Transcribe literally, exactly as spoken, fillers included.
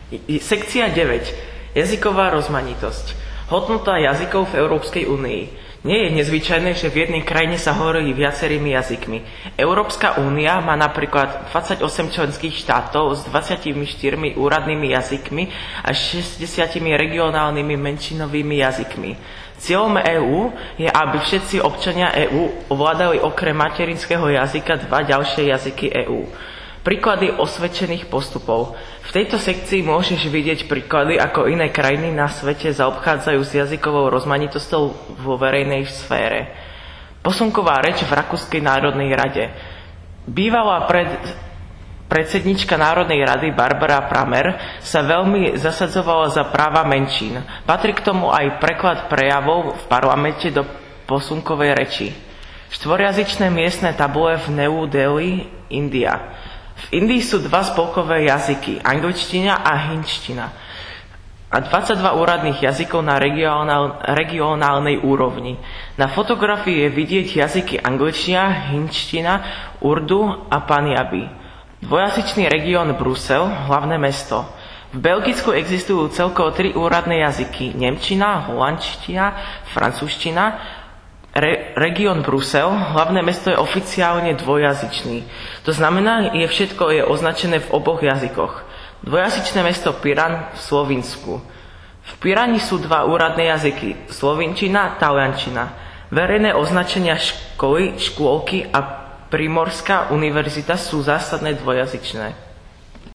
Sekcia deväť. Jazyková rozmanitosť. Hodnota jazykov v Európskej únii. Nie je nezvyčajné, že v jednej krajine sa hovorí viacerými jazykmi. Európska únia má napríklad dvadsaťosem členských štátov s dvadsiatimi štyrmi úradnými jazykmi a šesťdesiatimi regionálnymi menšinovými jazykmi. Cieľom EÚ je, aby všetci občania EÚ ovládali okrem materinského jazyka dva ďalšie jazyky EÚ. Príklady osvedčených postupov. V tejto sekcii môžeš vidieť príklady, ako iné krajiny na svete zaobchádzajú s jazykovou rozmanitosťou vo verejnej sfére. Posunková reč v Rakúskej národnej rade. Bývalá pred, predsednička Národnej rady Barbara Pramer sa veľmi zasadzovala za práva menšín. Patrí k tomu aj preklad prejavov v parlamente do posunkovej reči. Štvorjazyčné miestne tabule v New Delhi, India. V Indii sú dva spolkové jazyky, angličtina a hindština, a dvadsaťdva úradných jazykov na regionál, regionálnej úrovni. Na fotografii je vidieť jazyky angličtina, hindština, urdu a panjabi. Dvojazyčný región Brusel, hlavné mesto. V Belgicku existujú celkovo tri úradné jazyky, nemčina, holandština, francúzština. Re, región Brusel, hlavné mesto, je oficiálne dvojazyčný. To znamená, že všetko je označené v oboch jazykoch. Dvojazyčné mesto Piran v Slovinsku. V Pirani sú dva úradné jazyky, slovinčina, taliančina. Verejné označenia školy, škôlky a Primorská univerzita sú zásadné dvojazyčné.